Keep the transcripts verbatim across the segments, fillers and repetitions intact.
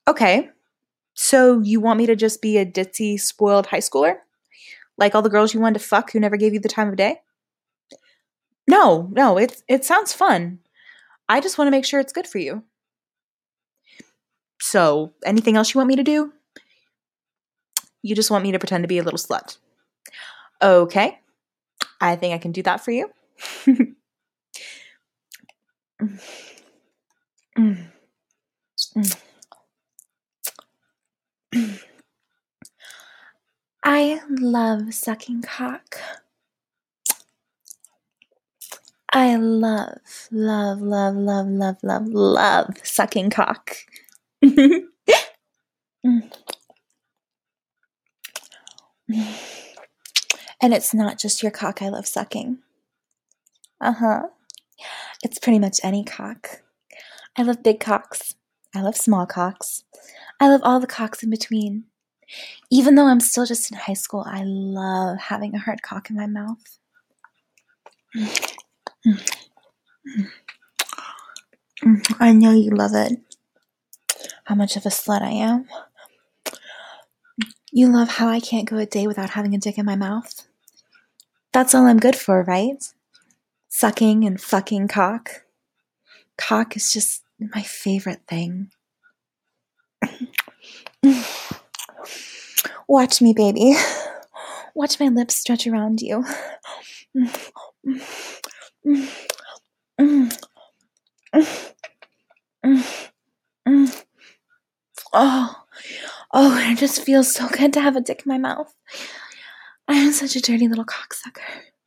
Okay. So you want me to just be a ditzy, spoiled high schooler? Like all the girls you wanted to fuck who never gave you the time of day? No, no, it it sounds fun. I just want to make sure it's good for you. So, anything else you want me to do? You just want me to pretend to be a little slut. Okay. I think I can do that for you. I love sucking cock. I love, love, love, love, love, love, love sucking cock. And it's not just your cock I love sucking. Uh-huh. It's pretty much any cock. I love big cocks. I love small cocks. I love all the cocks in between. Even though I'm still just in high school, I love having a hard cock in my mouth. I know you love it. How much of a slut I am. You love how I can't go a day without having a dick in my mouth. That's all I'm good for, right? Sucking and fucking cock. Cock is just my favorite thing. Watch me, baby. Watch my lips stretch around you. Oh, oh, it just feels so good to have a dick in my mouth. I am such a dirty little cocksucker.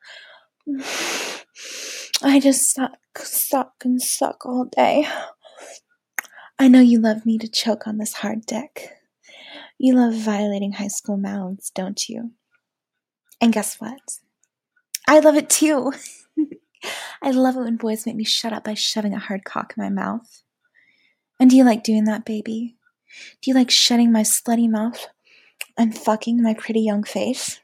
I just suck, suck, and suck all day. I know you love me to choke on this hard dick. You love violating high school mouths, don't you? And guess what? I love it too. I love it when boys make me shut up by shoving a hard cock in my mouth. And do you like doing that, baby? Do you like shutting my slutty mouth and fucking my pretty young face?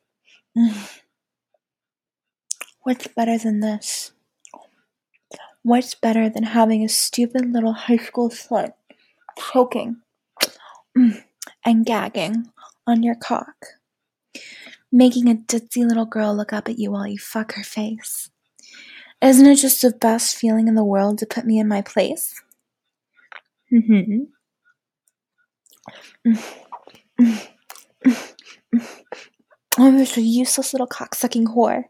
What's better than this? What's better than having a stupid little high school slut choking and gagging on your cock? Making a ditzy little girl look up at you while you fuck her face. Isn't it just the best feeling in the world to put me in my place? Mm-hmm. I'm just a useless little cock-sucking whore.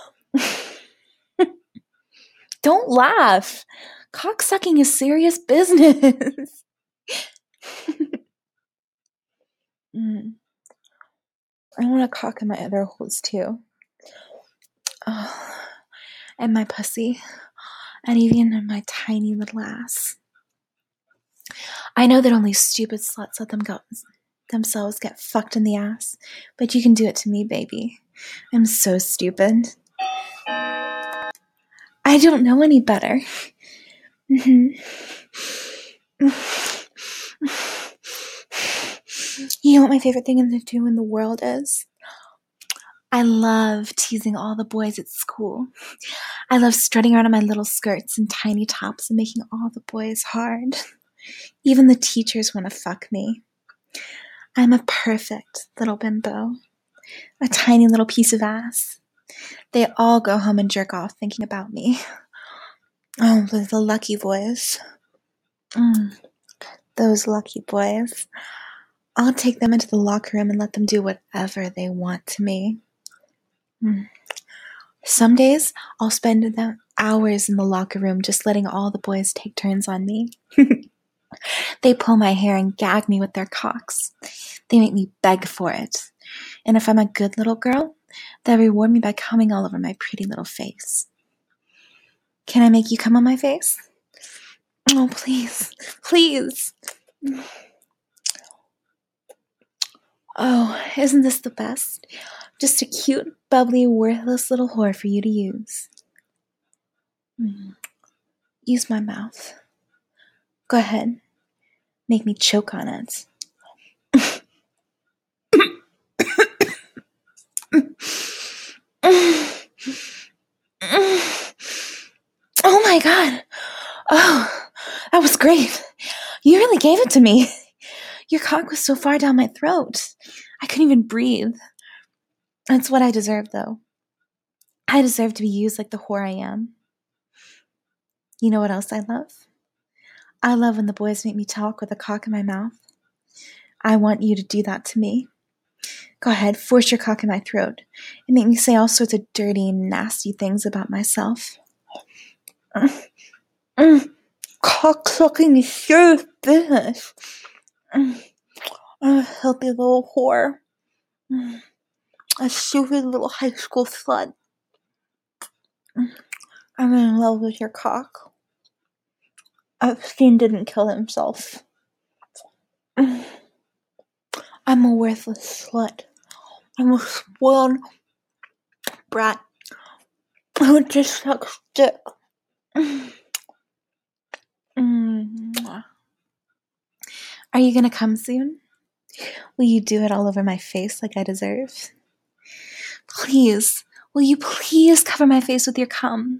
Don't laugh. Cock-sucking is serious business. mm. I want a cock in my other holes too. Oh, and my pussy. And even in my tiny little ass. I know that only stupid sluts let them go themselves get fucked in the ass, but you can do it to me, baby. I'm so stupid. I don't know any better. Mm-hmm. You know what my favorite thing to do in the world is? I love teasing all the boys at school. I love strutting around in my little skirts and tiny tops and making all the boys hard. Even the teachers want to fuck me. I'm a perfect little bimbo. A tiny little piece of ass. They all go home and jerk off thinking about me. Oh, the lucky boys. Mm, those lucky boys. I'll take them into the locker room and let them do whatever they want to me. Mm. Some days, I'll spend them hours in the locker room just letting all the boys take turns on me. They pull my hair and gag me with their cocks. They make me beg for it. And if I'm a good little girl, they'll reward me by coming all over my pretty little face. Can I make you come on my face? Oh, please. Please. Oh, isn't this the best? Just a cute, bubbly, worthless little whore for you to use. Mm. Use my mouth. Go ahead. Make me choke on it. Oh my god. Oh, that was great. You really gave it to me. Your cock was so far down my throat. I couldn't even breathe. That's what I deserve, though. I deserve to be used like the whore I am. You know what else I love? I love when the boys make me talk with a cock in my mouth. I want you to do that to me. Go ahead, force your cock in my throat and make me say all sorts of dirty, nasty things about myself. Mm, mm, cock sucking is serious business. Mm, I'm a filthy little whore. Mm, a stupid little high school slut. Mm, I'm in love with your cock. Epstein didn't kill himself. Mm, I'm a worthless slut. I'm a spoiled brat who just sucks dick. Mm. Mm. Are you gonna come soon? Will you do it all over my face like I deserve? Please, will you please cover my face with your cum?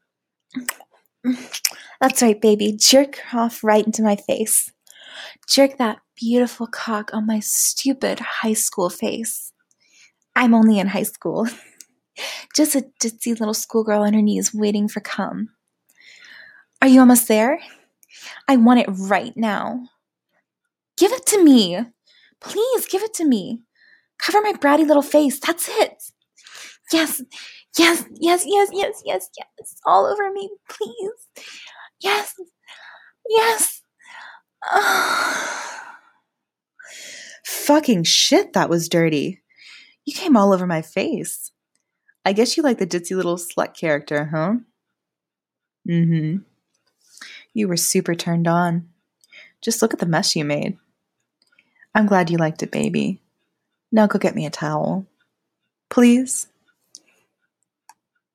That's right, baby. Jerk off right into my face. Jerk that beautiful cock on my stupid high school face. I'm only in high school. Just a ditzy little schoolgirl on her knees waiting for cum. Are you almost there? I want it right now. Give it to me. Please give it to me. Cover my bratty little face. That's it. Yes, yes, yes, yes, yes, yes, yes. All over me, please. Yes, yes. Fucking shit, that was dirty. You came all over my face. I guess you like the ditzy little slut character, huh? Mm-hmm. You were super turned on. Just look at the mess you made. I'm glad you liked it, baby. Now go get me a towel. Please?